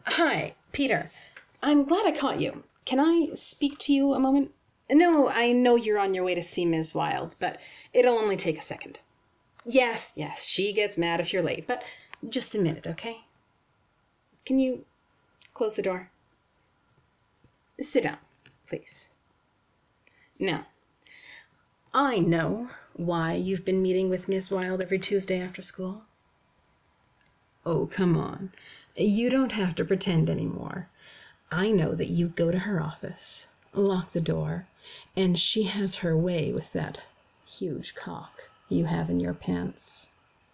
Hi, Peter. I'm glad I caught you. Can I speak to you a moment? No, I know you're on your way to see Ms. Wilde, but it'll only take a second. Yes, she gets mad if you're late, but just a minute, okay? Can you close the door? Sit down, please. Now, I know why you've been meeting with Ms. Wilde every Tuesday after school. Oh, come on. You don't have to pretend anymore. I know that you go to her office, lock the door, and she has her way with that huge cock you have in your pants.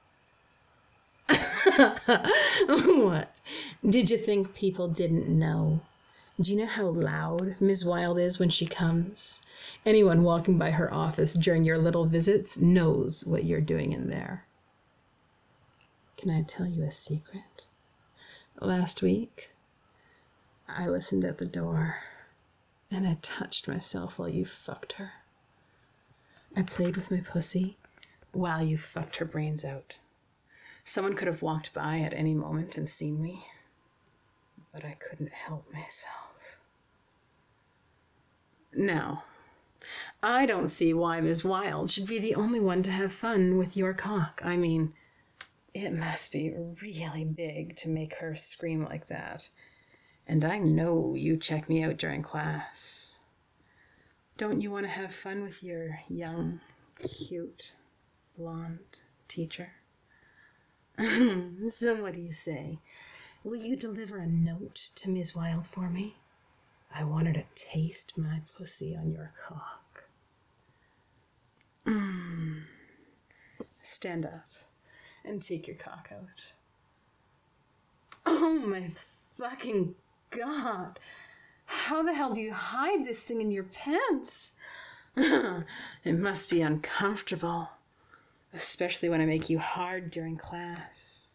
What? Did you think people didn't know? Do you know how loud Ms. Wilde is when she comes? Anyone walking by her office during your little visits knows what you're doing in there. Can I tell you a secret? Last week, I listened at the door, and I touched myself while you fucked her. I played with my pussy while you fucked her brains out. Someone could have walked by at any moment and seen me, but I couldn't help myself. Now, I don't see why Ms. Wilde should be the only one to have fun with your cock. I mean, it must be really big to make her scream like that. And I know you check me out during class. Don't you want to have fun with your young, cute, blonde teacher? So what do you say? Will you deliver a note to Ms. Wilde for me? I want her to taste my pussy on your cock. Stand up and take your cock out. Oh my fucking God. How the hell do you hide this thing in your pants? It must be uncomfortable, especially when I make you hard during class.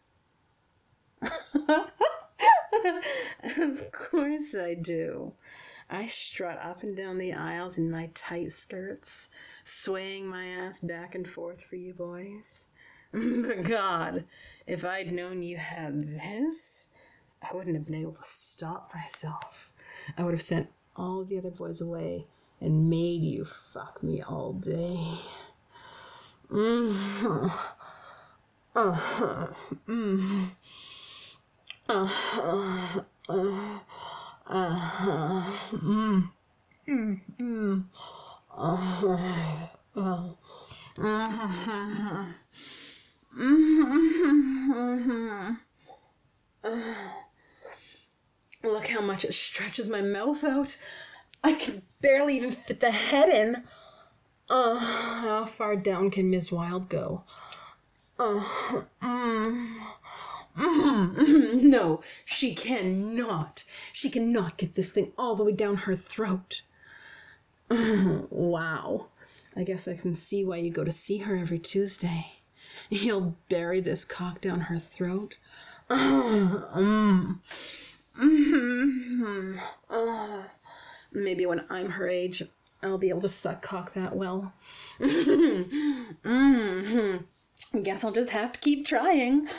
Of course I do. I strut up and down the aisles in my tight skirts, swaying my ass back and forth for you boys. But God, if I'd known you had this, I wouldn't have been able to stop myself. I would have sent all of the other boys away and made you fuck me all day. Look how much it stretches my mouth out. I can barely even fit the head in. How far down can Ms. Wilde go? No, she cannot. She cannot get this thing all the way down her throat. Wow. I guess I can see why you go to see her every Tuesday. You'll bury this cock down her throat. Maybe when I'm her age, I'll be able to suck cock that well. Guess I'll just have to keep trying.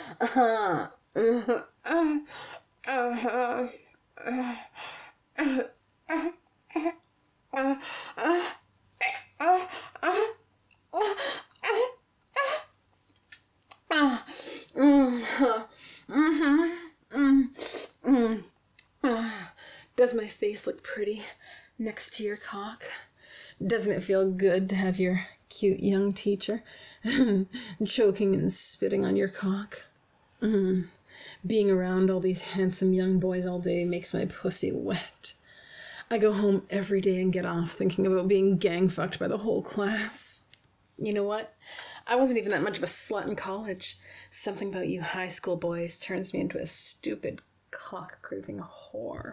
Does my face look pretty next to your cock? Doesn't it feel good to have your cute young teacher choking and spitting on your cock? Being around all these handsome young boys all day makes my pussy wet. I go home every day and get off thinking about being gang fucked by the whole class. You know what? I wasn't even that much of a slut in college. Something about you high school boys turns me into a stupid cock-craving whore.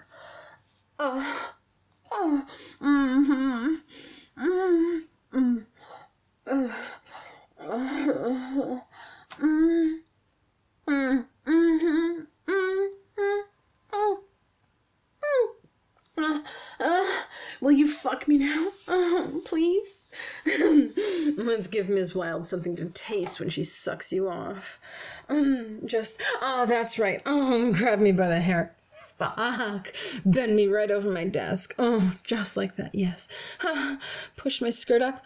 Will you fuck me now? Please? Let's give Ms. Wilde something to taste when she sucks you off. That's right. Grab me by the hair. Fuck. Bend me right over my desk. Oh, just like that, yes. Push my skirt up.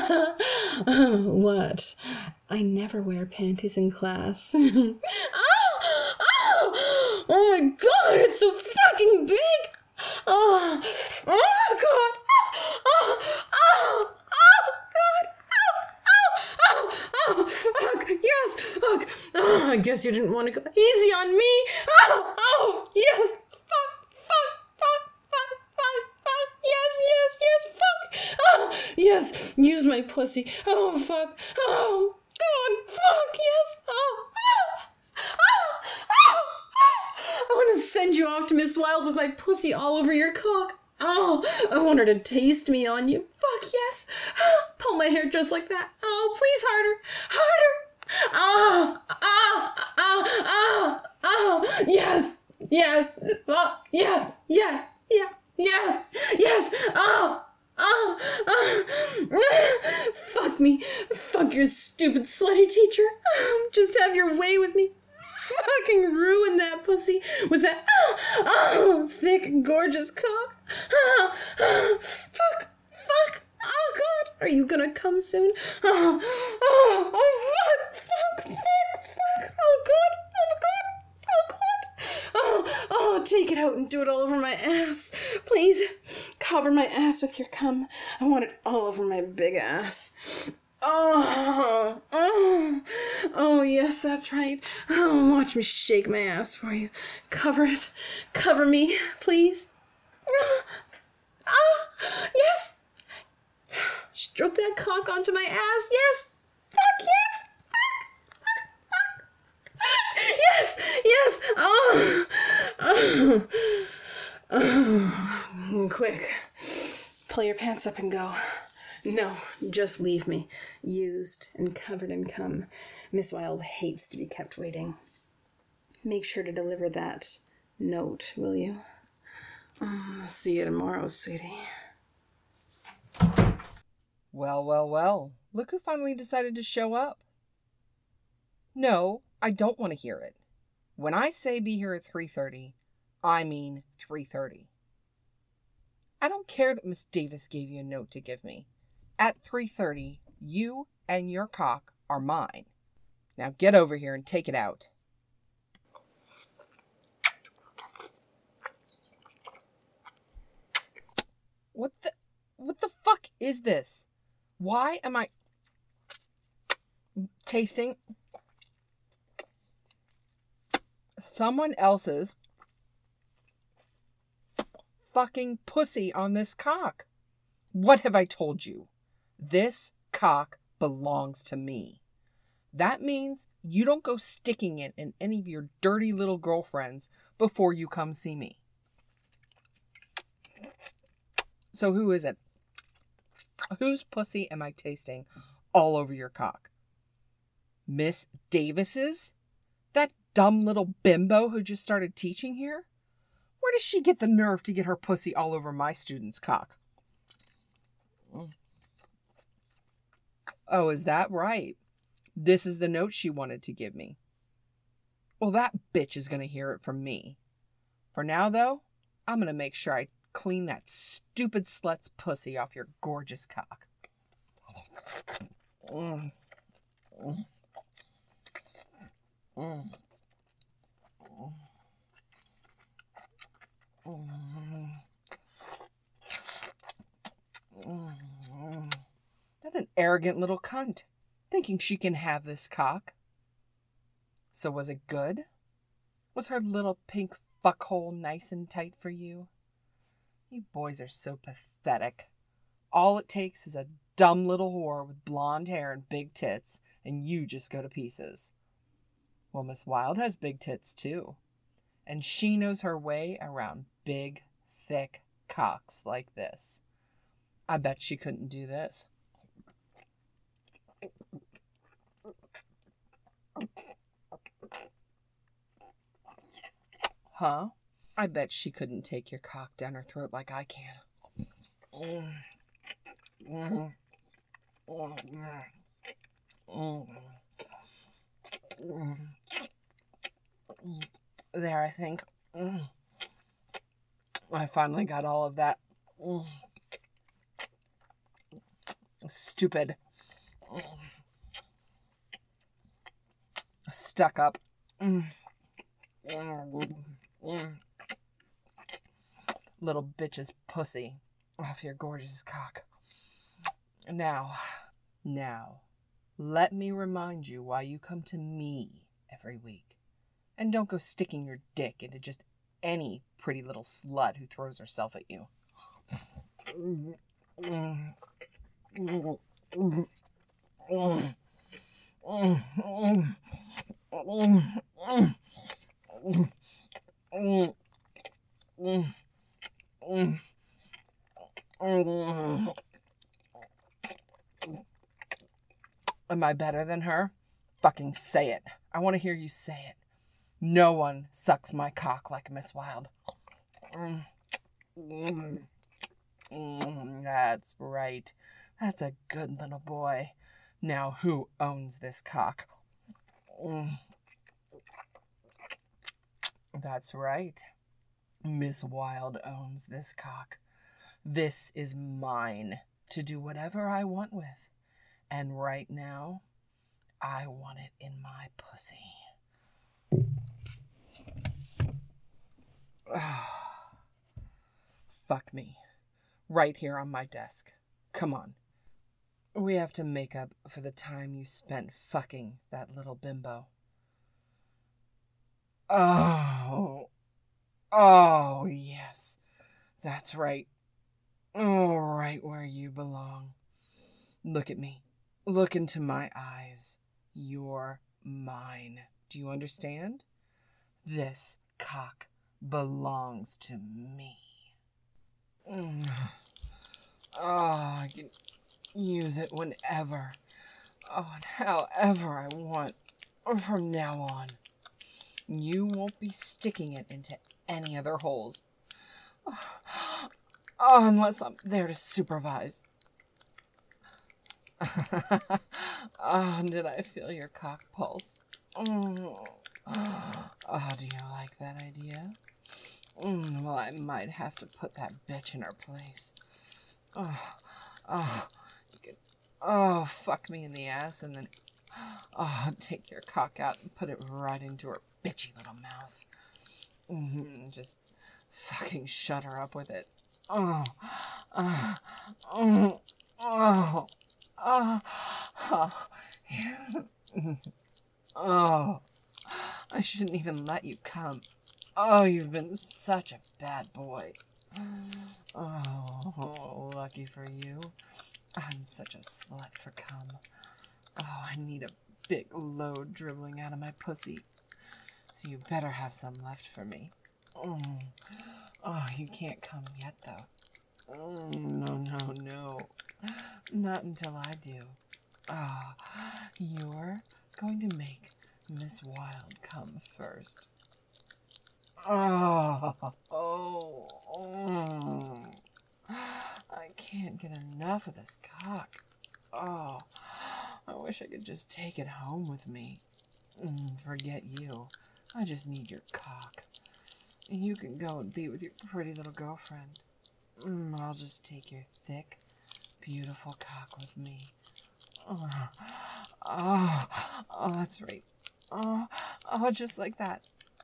What? I never wear panties in class. Oh my god, it's so fucking big. Oh God. Oh God. Oh, fuck, yes, fuck. Oh, I guess you didn't want to go easy on me. Oh, yes, fuck, yes, yes, use my pussy. Oh, fuck, oh, God, fuck, yes, I want to send you off to Miss Wilde with my pussy all over your cock. Oh, I want her to taste me on you. Fuck, yes. Pull my hair just like that. Oh, please, harder. Yes, yes, yes, yes, yes, yes, yes. Fuck me. Fuck your stupid slutty teacher. Just have your way with me. Fucking ruin that pussy with that thick, gorgeous cock. Fuck. Oh, God. Are you gonna come soon? Fuck. Oh, God. Oh, take it out and do it all over my ass. Please, cover my ass with your cum. I want it all over my big ass. Oh, yes, that's right. Oh, watch me shake my ass for you. Cover it. Cover me, please. Yes. Stroke that cock onto my ass. Yes. Fuck, yes. Yes. Quick. Pull your pants up and go. No, just leave me, used and covered in cum. Miss Wilde hates to be kept waiting. Make sure to deliver that note, will you? See you tomorrow, sweetie. Well. Look who finally decided to show up. No, I don't want to hear it. When I say be here at 3:30, I mean 3:30. I don't care that Miss Davis gave you a note to give me. At 3:30, you and your cock are mine. Now get over here and take it out. What the fuck is this? Why am I tasting someone else's fucking pussy on this cock? What have I told you? This cock belongs to me. That means you don't go sticking it in any of your dirty little girlfriends before you come see me. So who is it? Whose pussy am I tasting all over your cock? Miss Davis's? That dumb little bimbo who just started teaching here? Where does she get the nerve to get her pussy all over my student's cock? Oh, is that right? This is the note she wanted to give me. Well, that bitch is going to hear it from me. For now, though, I'm going to make sure I clean that stupid slut's pussy off your gorgeous cock. That an arrogant little cunt, thinking she can have this cock. So was it good? Was her little pink fuckhole nice and tight for you? You boys are so pathetic. All it takes is a dumb little whore with blonde hair and big tits, and you just go to pieces. Well, Miss Wilde has big tits too, and she knows her way around big, thick cocks like this. I bet she couldn't do this. Huh? I bet she couldn't take your cock down her throat like I can. There, I think. I finally got all of that. Stupid. Stuck up. Little bitch's pussy off your gorgeous cock. Now, let me remind you why you come to me every week. And don't go sticking your dick into just any pretty little slut who throws herself at you. Am I better than her? Fucking say it. I want to hear you say it. No one sucks my cock like Miss Wilde. That's right. That's a good little boy. Now who owns this cock? That's right. Miss Wilde owns this cock. This is mine to do whatever I want with. And right now, I want it in my pussy. Fuck me. Right here on my desk. Come on. We have to make up for the time you spent fucking that little bimbo. Oh, yes. That's right. Oh, right where you belong. Look at me. Look into my eyes. You're mine. Do you understand? This cock belongs to me. I can use it whenever. And however I want. From now on. You won't be sticking it into any other holes. Unless I'm there to supervise. Did I feel your cock pulse? Do you like that idea? Well, I might have to put that bitch in her place. Fuck me in the ass and then, take your cock out and put it right into her bitchy little mouth. Just fucking shut her up with it. I shouldn't even let you come. You've been such a bad boy. Lucky for you. I'm such a slut for cum. I need a big load dribbling out of my pussy. So you better have some left for me. You can't come yet, though. No. Not until I do. You're going to make Miss Wilde come first. I can't get enough of this cock. I wish I could just take it home with me. Forget you. I just need your cock. You can go and be with your pretty little girlfriend. I'll just take your thick, beautiful cock with me. That's right. Just like that.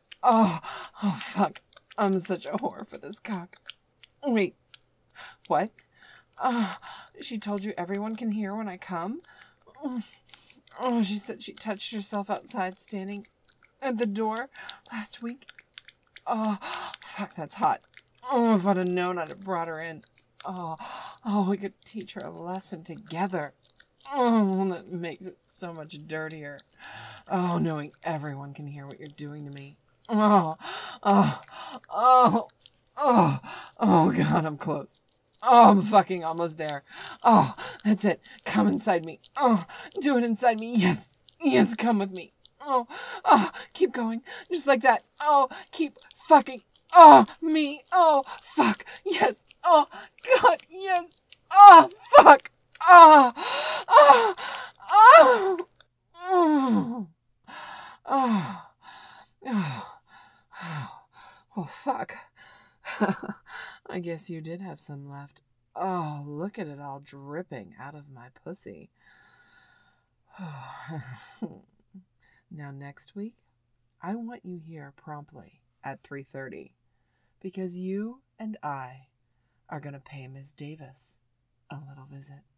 Fuck. I'm such a whore for this cock. Wait. What? She told you everyone can hear when I come? She said she touched herself outside standing at the door last week. Fuck, that's hot. If I'd have known, I'd have brought her in. We could teach her a lesson together. That makes it so much dirtier. Knowing everyone can hear what you're doing to me. God, I'm close. I'm fucking almost there. That's it. Come inside me. Do it inside me. Yes, come with me. Keep going. Just like that. Keep fucking. Me. Fuck. Yes. God, yes. Fuck. Fuck. I guess you did have some left. Oh, look at it all dripping out of my pussy. Now next week, I want you here promptly at 3:30 because you and I are going to pay Miss Davis a little visit.